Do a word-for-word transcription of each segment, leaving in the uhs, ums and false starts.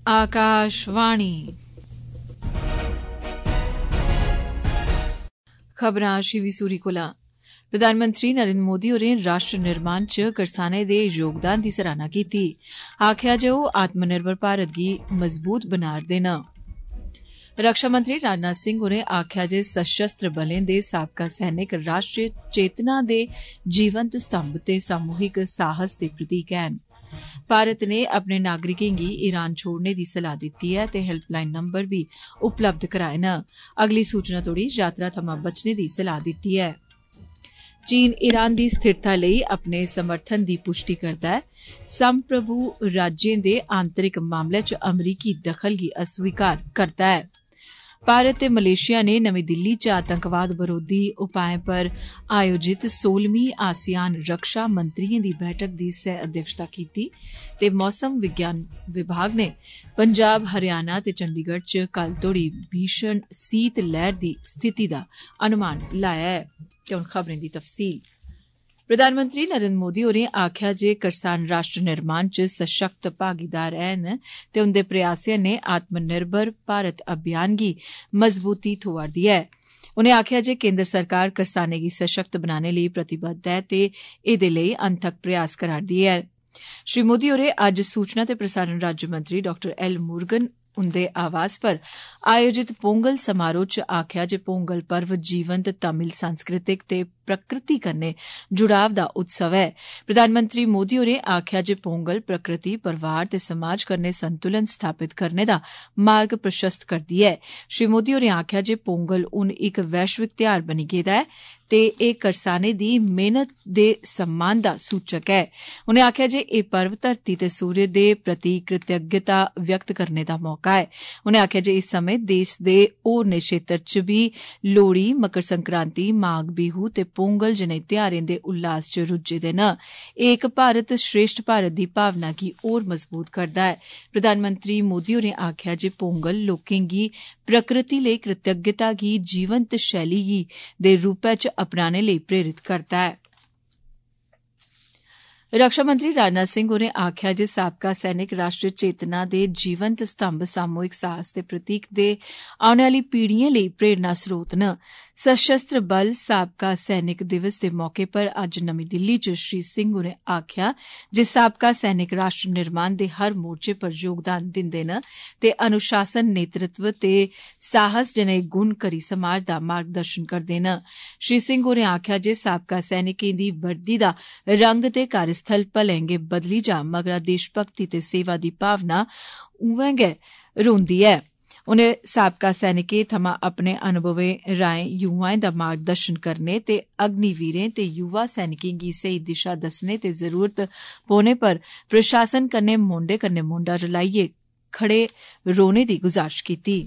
आकाशवाणी खबरां शिवी सूरी कोला। प्रधानमंत्री नरेंद्र मोदी होरें राष्ट्र निर्माण च करसानें दे योगदान दी सराहना कीती। आखेआ जे ओह आत्मनिर्भर भारत गी मजबूत बना'रदे न। रक्षा मंत्री राजनाथ सिंह होरें आखेआ जे सशस्त्र बलें दे साबका सैनिक राष्ट्रीय चेतना दे जीवंत स्तंभ ते सामूहिक साहस दे प्रतीक हैन। भारत ने अपने नागरिकें गी ईरान छोड़ने दी सलाह दित्ती ऐ ते हेल्पलाइन नंबर बी उपलब्ध कराए न। अगली सूचना तोड़ी यात्रा थमां बचने दी सलाह दित्ती ऐ। चीन ईरान दी स्थिरता लेई अपने समर्थन दी पुष्टि करदा ऐ। संप्रभु राज्यें दे आंतरिक मामले च अमरीकी दखल गी अस्वीकार करदा ऐ। भारत ते मलेशिया ने नमीं दिल्ली च आतंकवाद बरोधी उपाएं पर आयोजित सोलहवीं आसियान रक्षा मंत्रियें दी बैठक दी सह अध्यक्षता कीती ते मौसम विज्ञान विभाग ने पंजाब हरियाणा ते चंडीगढ़ च कल तोड़ी भीषण सीत लैहर दी स्थिति दा अनुमान लाया ऐ। ते हुण खबरें दी तफसील। प्रधानमंत्री नरेंद्र मोदी होरें आखेआ जे करसान राष्ट्र निर्माण च सशक्त भागीदार हैन ते उंदे प्रयासें नै आत्मनिर्भर भारत अभियान गी मजबूती थ्होआ'रदी ऐ। उनें आखेआ जे केंद्र सरकार करसानें गी सशक्त बनाने लेई प्रतिबद्ध ऐ ते एह्दे लेई अनथक प्रयास करा'रदी ऐ। श्री मोदी होरें अज्ज सूचना ते प्रसारण राज्यमंत्री डाक्टर एल मुरुगन उंदे आवास पर आयोजित पोंगल समारोह च आखेआ जे पोंगल पर्व जीवंत तमिल सांस्कृतिक ते प्रकृति कन्नै जुड़ाव दा उत्सव ऐ। प्रधानमंत्री मोदी होरें आखेआ जे पोंगल प्रकृति परिवार ते समाज कन्नै संतुलन स्थापित करने दा मार्ग प्रशस्त करदी ऐ। श्री मोदी होरें आखेआ जे पोंगल हुन इक वैश्विक त्यौहार बनी गेदा ऐ ते एह् करसानें दी मेहनत दे सम्मान दा सूचक ऐ। उनें आखेआ जे एह् पर्व धरती ते सूर्य दे प्रति कृतज्ञता व्यक्त करने दा मौका ऐ। उनें आखेआ जे इस समें देश दे होरनें क्षेत्र च बी लोहड़ी, मकर संक्रांति, माघ बिहू ते पोंगल जनेह् त्यौहारें दे उल्लास च रुज्झे दे न। एक भारत श्रेष्ठ भारत दी भावना गी होर मजबूत करदा ऐ। प्रधानमंत्री मोदी होरें आखेआ जे पोंगल लोकें गी प्रकृति लेई कृतज्ञता गी जीवंत शैली गी दे रूपै च अपनाने लेई प्रेरित करदा ऐ। रक्षा मंत्री राजनाथ सिंह होरें आखेआ जे साबका सैनिक राष्ट्रीय चेतना दे जीवंत स्तंभ सामूहिक साहस दे प्रतीक दे औने आली पीढ़िएं लेई प्रेरणा स्रोत न। सशस्त्र बल साबका सैनिक दिवस दे मौके पर अज्ज नमीं दिल्ली च श्री सिंह होरें आखेआ जे साबका सैनिक राष्ट्र निर्माण दे हर मोर्चे पर योगदान दिंदे न ते अनुशासन, नेतृत्व ते साहस जनेह् गुण करी समाज दा मार्गदर्शन करदे न। श्री सिंह होरें आखेआ जे साबका सैनिकें दी वर्दी दा रंग ते कार्यस्थल भलें गै बदली जा मगरा देशभक्ति ते सेवा दी भावना उआं गै रौंह्दी ऐ। उनें साबका सैनिकें थमां अपने अनुभवें राएं युवाएं दा मार्गदर्शन करने ते अग्निवीरें ते युवा सैनिकें गी सेही दिशा दस्सने ते जरूरत पौने पर प्रशासन कन्नै मोंडे कन्नै मोंडा रलाइयै खड़े रौह्ने दी गुजारिश कीती।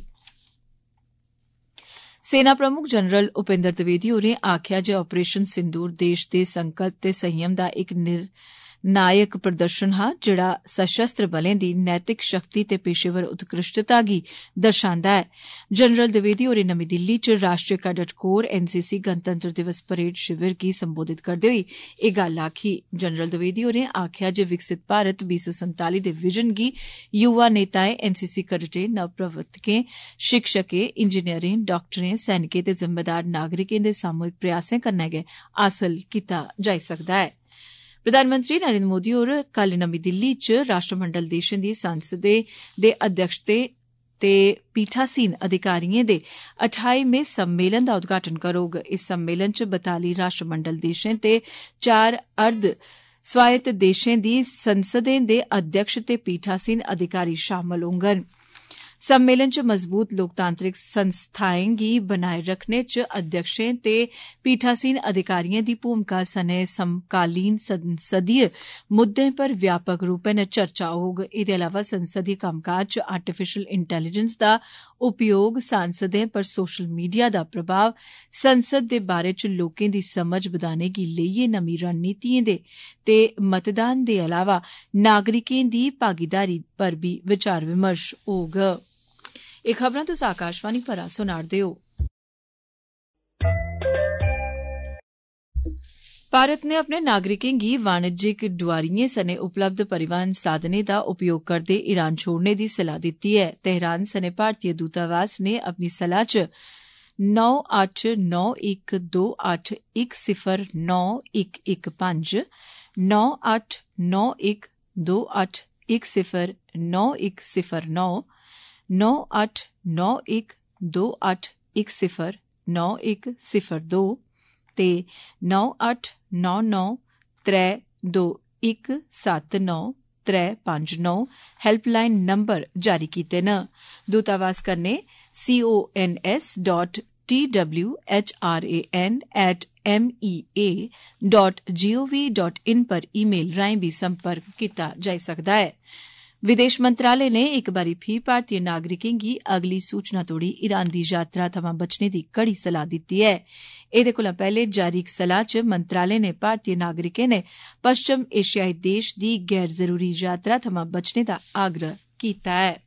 सेना प्रमुख जनरल उपेंद्र द्विवेदी होरें आखेआ जे ऑपरेशन सिंदूर देश दे संकल्प ते संयम दा इक निर्णायक प्रदर्शन हा जेड़ा सशस्त्र बलें दी नैतिक शक्ति ते पेशेवर उत्कृष्टता गी दर्शांदा ऐ। जनरल द्विवेदी होरें नमीं दिल्ली च राष्ट्रीय कैडेट कोर एनसीसी गणतंत्र दिवस परेड शिविर गी संबोधित करदे होई एह् गल्ल आखी। जनरल द्विवेदी होरें आखेआ जे विकसित भारत बीह् सौ संताली दे विजन गी युवा नेताएं, एनसीसी कैडेटें, नवप्रवर्तकें, शिक्षकें, इंजीनियरें, डाक्टरें, सैनिकें ते जिम्मेदार नागरिकें दे सामूहिक प्रयासें कन्नै गै हासल कीता जाई सकदा ऐ। प्रधानमंत्री नरेंद्र मोदी होर कल नमीं दिल्ली च राष्ट्रमंडल देशें दी संसदें दे अध्यक्षतें ते पीठासीन अधिकारिएं दे अठाईवें सम्मेलन दा उद्घाटन करोग। इस सम्मेलन च बताली राष्ट्रमंडल देशें ते चार अर्ध स्वायत्त देशें दी संसदें दे अध्यक्ष ते पीठासीन अधिकारी शामल होंगन। सम्मेलन च मजबूत लोकतांत्रिक संस्थाएं गी बनाए रखने च अध्यक्षें ते पीठासीन अधिकारिएं दी भूमिका सने समकालीन संसदीय मुद्दें पर व्यापक रूपै नै चर्चा होग। एह्दे अलावा संसदीय कम्मकाज च आर्टिफिशियल इंटेलीजेंस दा उपयोग, सांसदें पर सोशल मीडिया दा प्रभाव, संसद दे बारे च लोकें दी समझ बधाने गी लेइयै नमीं रणनीतिएं दे ते मतदान दे अलावा नागरिकें दी भागीदारी पर बी विचार विमर्श होग। एह् खबरां तुस आकाशवाणी परा सुना'रदे ओ। भारत ने अपने नागरिकें गी वाणिज्यिक डुआरियें सने उपलब्ध परिवहन साधनें दा उपयोग करदे ईरान छोड़ने दी सलाह दित्ती ऐ। तेहरान सने भारतीय दूतावास ने अपनी सलाह च नौ अट्ठ नौ इक दो अट्ठ इक सिफर नौ इक इक पंज नौ अट्ठ नौ इक दो अट्ठ इक सिफर नौ इक सिफर नौ नौ अट्ठ नौ इक दो अट्ठ इक सिफर नौ इक सिफर दो ते नौ अट्ठ नौ नौ त्रै दो इक सत्त नौ त्रै पंज नौ हैल्पलाइन नंबर जारी कीते न। दूतावास कन्नै C O N S dot T W H R A N at M E A dot G O V dot in पर ईमेल राएं भी संपर्क कीता जाई सकदा ऐ। विदेश मंत्रालय ने इक बारी फ्ही भारतीय नागरिकें गी अगली सूचना तोड़ी ईरान दी यात्रा थमां बचने दी कड़ी सलाह दित्ती ऐ। एदे कोला पैहले जारी इक सलाह च मंत्रालय ने भारतीय नागरिकें ने पश्चिम एशियाई देश दी गैर जरूरी यात्रा थमां बचने दा आग्रह कीता ऐ।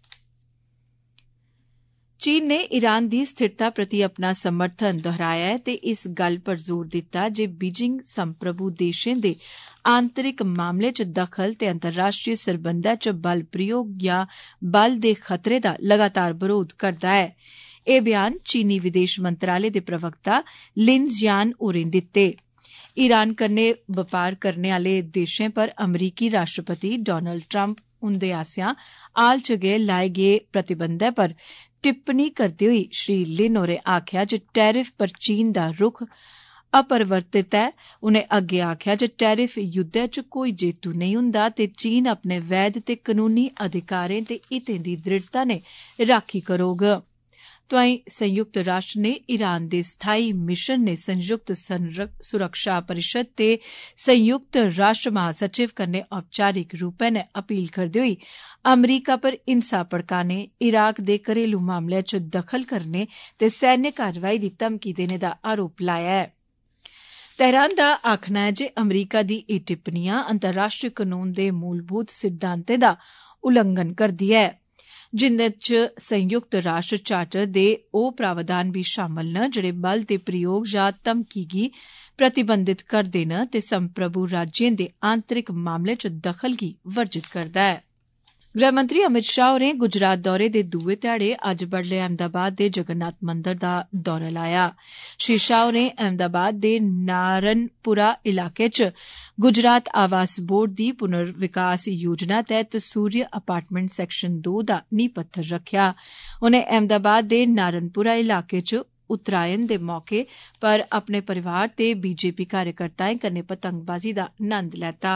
चीन ने ईरान दी स्थिरता प्रति अपना समर्थन दोहराया ऐ ते इस गल्ल पर जोर दित्ता जे बीजिंग संप्रभु देशें दे आंतरिक मामले च दखल ते अंतर्राष्ट्रीय सरबंधै च बल प्रयोग या बल दे खतरे दा लगातार बरोध करदा ऐ। एह बयान चीनी विदेश मंत्रालय दे प्रवक्ता लिन जियान होरें दित्ते। ईरान कन्नै बपार करने आले देशें पर अमरीकी राष्ट्रपति डोनाल्ड ट्रंप हुंदे आसेआ हाल च गै लाए गे प्रतिबंधै पर टिप्पणी करदे होई श्री लिन होरें आखेआ जे टैरिफ पर चीन दा रुख अपरिवर्तित ऐ। उनें अग्गे आखेआ जे टैरिफ युद्धै च कोई जेतू नेईं हुंदा ते चीन अपने वैध ते कनूनी अधिकारें ते हितें दी दृढ़ता ने राखी करोग। तोआईं संयुक्त राष्ट्र ने ईरान दे स्थाई मिशन ने संयुक्त सुरक्षा परिषद ते संयुक्त राष्ट्र महासचिव कन्नै औपचारिक रूपै नै अपील करदे होई अमरीका पर हिंसा भड़काने, इराक दे घरेलू मामले च दखल करने ते सैन्य कारवाई दी धमकी देने दा आरोप लाया ऐ। तेहरान दा आखना ऐ जे अमरीका दी एह टिप्पणियां अंतर्राष्ट्रीय कानून दे मूलभूत सिद्धांतें दा उल्लंघन करदी ऐ, जिंदे च संयुक्त राष्ट्र चार्टर दे ओह प्रावधान भी शामल न जेड़े बल दे प्रयोग जां धमकी गी प्रतिबंधित करदे न ते संप्रभु राज्यें दे आंतरिक मामले च दखल गी वर्जित करदा ऐ। गृहमंत्री अमित शाह होरें गुजरात दौरे दे दूए ध्याड़े अज्ज बडलै अहमदाबाद दे जगन्नाथ मंदर दा दौरा लाया। श्री शाह होरें अहमदाबाद दे नारनपुरा इलाके च गुजरात आवास बोर्ड दी पुनर्विकास योजना तैहत सूर्य अपार्टमेंट सैक्शन दो दा नींह पत्थर रखेआ। उनें अहमदाबाद दे नारनपुरा इलाके च उत्तरायण दे मौके पर अपने परिवार ते बीजेपी कार्यकर्ताएं कन्नै पतंगबाजी दा नंद लैता।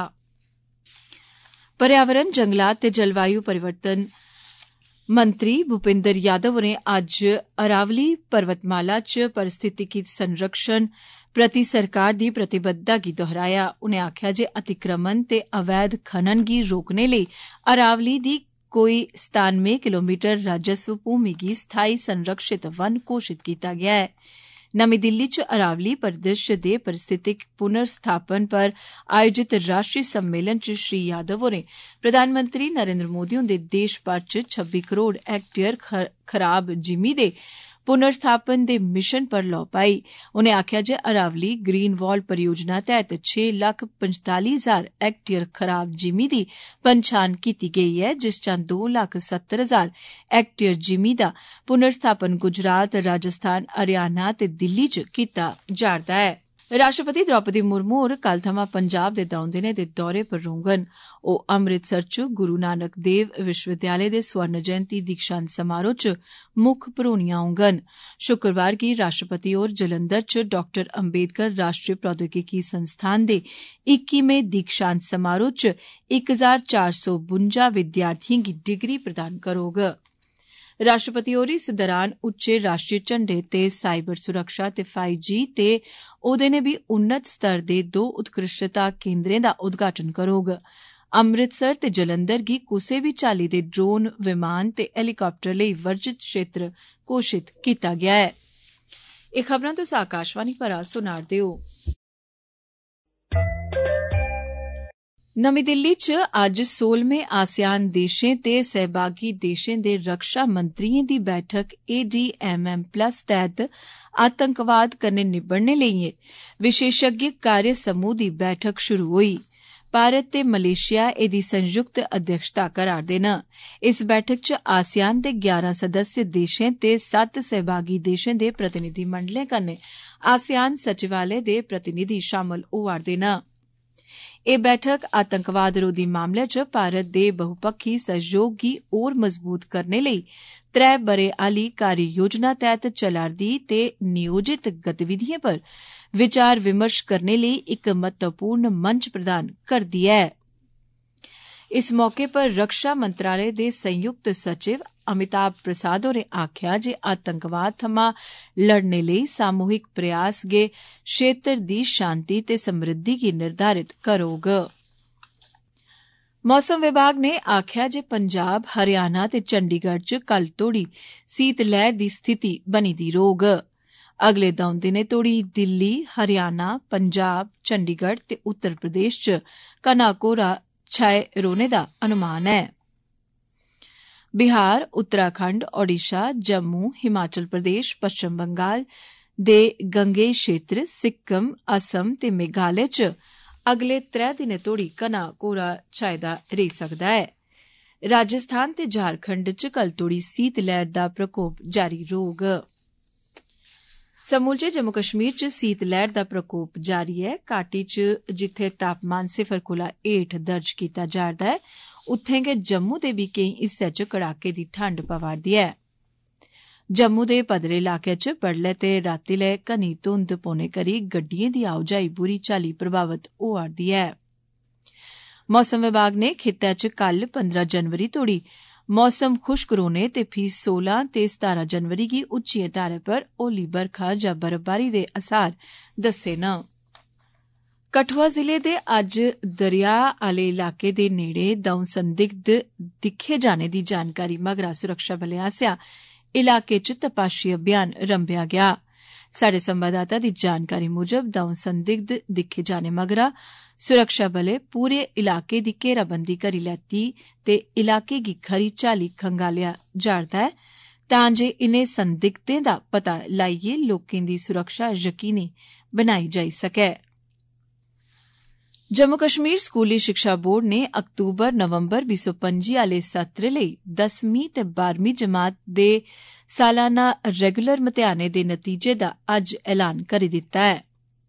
पर्यावरण, जंगलात ते जलवायु परिवर्तन मंत्री भूपिंदर यादव होरें अज्ज अरावली पर्वतमाला च पारिस्थितिकी संरक्षण प्रति सरकार दी प्रतिबद्धता गी दोहराया। उनें आखेआ जे अतिक्रमण ते अवैध खनन गी रोकने लेई अरावली दी कोई सतानवे किलोमीटर राजस्व भूमि गी स्थाई संरक्षित वन घोषित कीता गेआ ऐ। नमीं दिल्ली च अरावली परिदृश्य दे पारिस्थितिक पुनर्स्थापन पर आयोजित राष्ट्रीय सम्मेलन च श्री यादव होरें प्रधानमंत्री नरेंद्र मोदी हुंदे देश भर च छब्बी करोड़ हेक्टेयर खराब जिमीं दे पुनर्स्थापन दे मिशन पर लौ पाई। उनें आखेआ जे अरावली ग्रीन वॉल परियोजना तैहत छे लक्ख पंजताली हजार हेक्टेयर खराब जिमीं दी पंछान कीती गेई ऐ, जिस चा दो लक्ख सत्तर हजार हेक्टेयर जिमीं दा पुनर्स्थापन गुजरात, राजस्थान, हरियाणा ते दिल्ली च कीता जा'रदा ऐ। राष्ट्रपति द्रौपदी मुर्मू होर कल थमां पंजाब दे दौं दिनें दे दौरे पर रौह्ङन। ओह अमृतसर च गुरु नानक देव विश्वविद्यालय दे स्वर्ण जयंती दीक्षांत समारोह च मुक्ख परौह्नियां होङन। शुक्रवार गी राष्ट्रपति होर जलंधर च डाक्टर अम्बेडकर राष्ट्रीय प्रौद्योगिकी संस्थान दे इक्कीमें दीक्षांत समारोह च इक हजार चार सौ बुंजा विद्यार्थिएं गी डिग्री प्रदान करोग। राष्ट्रपति होर इस दौरान उच्चे राष्ट्रीय झंडे ते साइबर सुरक्षा ते फाइव जी ते ओहदे ने बी उन्नत स्तर दे दो उत्कृष्टता केन्द्रें दा उद्घाटन करोग। अमृतसर ते जलंधर गी कुसै बी चाल्ली दे ड्रोन, विमान ते हेलीकाप्टर लेई वर्जित क्षेत्र घोषित कीता गेआ ऐ। एह खबरां तुस आकाशवाणी परा सुना'रदे ओ। नमीं दिल्ली च अज्ज सोलहवें आसियान देशें ते सहभागी देशें दे रक्षा मंत्रियें दी बैठक A D M M plus तैह्त आतंकवाद कन्नै निबड़ने लेई विशेषज्ञ कार्य समूह दी बैठक शुरू होई। भारत ते मलेशिया एदी संयुक्त अध्यक्षता करा'रदे न। इस बैठक च आसियान दे ग्यारह सदस्य देशें ते सत्त सहभागी देशें दे प्रतिनिधिमंडलें कन्नै आसियान सचिवालय दे प्रतिनिधि शामल होआ'रदे न। एह् बैठक आतंकवाद रोधी मामले च भारत दे बहुपक्षी सहयोग गी होर मजबूत करने लेई त्रै ब'रे आली कार्य योजना तैह्त चला'रदी ते नियोजित गतिविधिएं पर विचार विमर्श करने लेई इक महत्वपूर्ण मंच प्रदान करदी ऐ। इस मौके पर रक्षा मंत्रालय दे संयुक्त सचिव अमिताभ प्रसाद होरें आखेआ जे आतंकवाद थमां लड़ने लेई सामूहिक प्रयास गै क्षेत्र दी शांति ते समृद्धि गी निर्धारित करोग। मौसम विभाग ने आखेआ जे पंजाब, हरियाणा ते चंडीगढ़ च कल तोड़ी सीत लैहर दी स्थिति बनी दी रौह्ग। अगले द'ऊं दिनें तोड़ी दिल्ली, हरियाणा, पंजाब, चंडीगढ़ ते उत्तर प्रदेश च घना कोहरा छाए रौह्ने दा अनुमान ऐ। बिहार, उत्तराखंड, ओडिशा, जम्मू, हिमाचल प्रदेश, पश्चिम बंगाल दे गंगेई क्षेत्र, सिक्किम, असम ते मेघालय च अगले त्रै दिनें तोड़ी घना कोहरा छाए दा रेही सकदा ऐ। राजस्थान ते झारखंड च कल तोड़ी सीत लैहर दा प्रकोप जारी रौह्ग। समूलचे जम्मू कश्मीर च सीत लैहर दा प्रकोप जारी ऐ। घाटी च जित्थे तापमान सिफर कोला हेठ दर्ज कीता जा'रदा ऐ, उत्थें गै जम्मू दे बी केई हिस्से च कड़ाके दी ठंड पवा'रदी ऐ। जम्मू दे पदरे इलाके च बडलै ते रातीले घनी धुंध पौने करी गड्डिएं दी आओजाई बुरी चाल्ली प्रभावित होआ'रदी ऐ। मौसम विभाग ने खित्ते च कल पंदरां जनवरी तोड़ी मौसम खुश्क रौह्ने ते फ्ही सोलां ते सतारां जनवरी गी उच्चिएं थाह्रें पर हौली बरखा जां बर्फबारी दे असार दस्से न। कठुआ जिले दे अज्ज दरेया आले इलाके दे नेड़े द'ऊं संदिग्ध दिक्खे जाने दी जानकारी मगरा सुरक्षाबलें आसेआ इलाके च तपाशी अभियान रंभेआ गेआ। साढ़े संवाददाता दी जानकारी मुजब द'ऊं संदिग्ध दिक्खे जाने मगरा सुरक्षाबलें पूरे इलाके दी घेराबंदी करी लैती ते इलाके गी खरी चाल्ली खंगालेआ जा'रदा ऐ तां जे इनें संदिग्धें दा पता लाइयै लोकें दी सुरक्षा यकीनी बनाई जाई सकै। जम्मू कश्मीर स्कूली शिक्षा बोर्ड ने अक्तूबर नवंबर बीह् सौ पंजी आले सत्र लेई दसमीं ते बारहवीं जमात दे सालाना रेगुलर मतेयानें दे नतीजे दा अज्ज ऐलान करी दित्ता ऐ।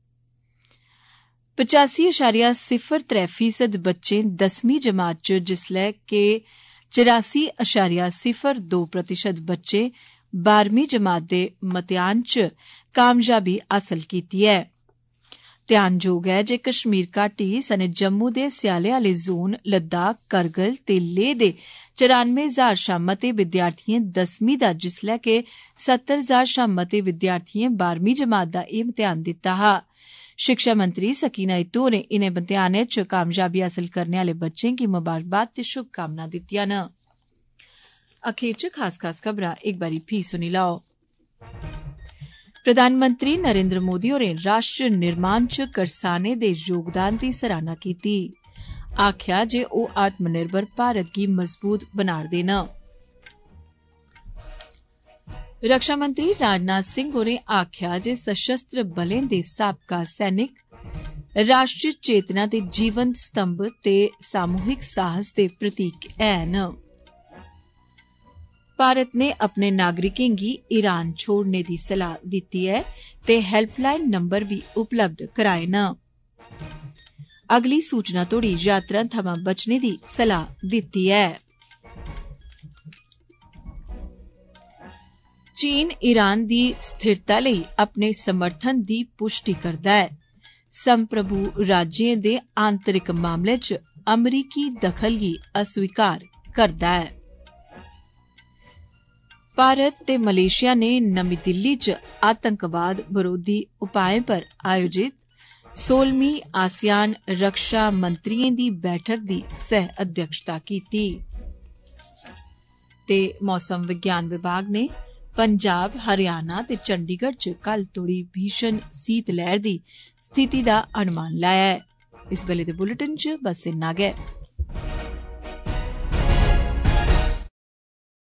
पचासी अशारिया सिफर त्रै फीसद बच्चें दसमीं जमात च जिसलै के चरासी अशारिया सिफर दो प्रतिशत बच्चें बारहवीं जमात दे मतेयान च कामयाबी हासल कीती ऐ। ध्यानजोग ऐ जे कश्मीर घाटी सने जम्मू दे स्याले आले जोन, लद्दाख, करगिल ते लेह दे चौरानवे हजार शा मते विद्यार्थिएं दसमीं दा जिसलै के सत्तर हजार शा मते विद्यार्थिएं बारहवीं जमात दा एह् मतेयान दित्ता हा। शिक्षा मंत्री सकीना इत्तू होरें इनें मतेयानें च कामयाबी हासल करने आले बच्चें गी मुबारकबाद ते शुभकामनां दित्तियां न। अखीर च खास खास खबरां इक बारी फ्ही सुनी लैओ। प्रधानमंत्री नरेंद्र मोदी होरें राष्ट्र निर्माण च करसानें दे योगदान दी सराहना कीती। आखेआ जे ओह् आत्मनिर्भर भारत गी मजबूत बना'रदे न। रक्षा मंत्री राजनाथ सिंह होरें आखेआ जे सशस्त्र बलें दे साबका सैनिक राष्ट्रीय चेतना दे जीवंत स्तंभ ते सामूहिक साहस दे प्रतीक हैन। भारत ने अपने नागरिकें गी ईरान छोड़ने दी सलाह दित्ती ऐ ते हेल्पलाइन नंबर बी उपलब्ध कराए न। अगली सूचना तोड़ी यात्रा थमां बचने दी सलाह दित्ती ऐ। चीन ईरान दी स्थिरता लेई अपने समर्थन दी पुष्टि करदा ऐ। संप्रभु राज्यें दे आंतरिक मामले च अमरीकी दखल गी अस्वीकार करदा ऐ। भारत ते मलेशिया ने नमीं दिल्ली च आतंकवाद विरोधी उपाएं पर आयोजित सोलहवीं आसियान रक्षा मंत्रियें दी बैठक दी सह अध्यक्षता कीती। ते मौसम विज्ञान विभाग ने पंजाब, हरियाणा ते चंडीगढ़ च कल तोड़ी भीषण सीत लैहर दी स्थिति दा अनुमान लाया ऐ। इस बेले दे बुलेटिन च बस इन्ना गै।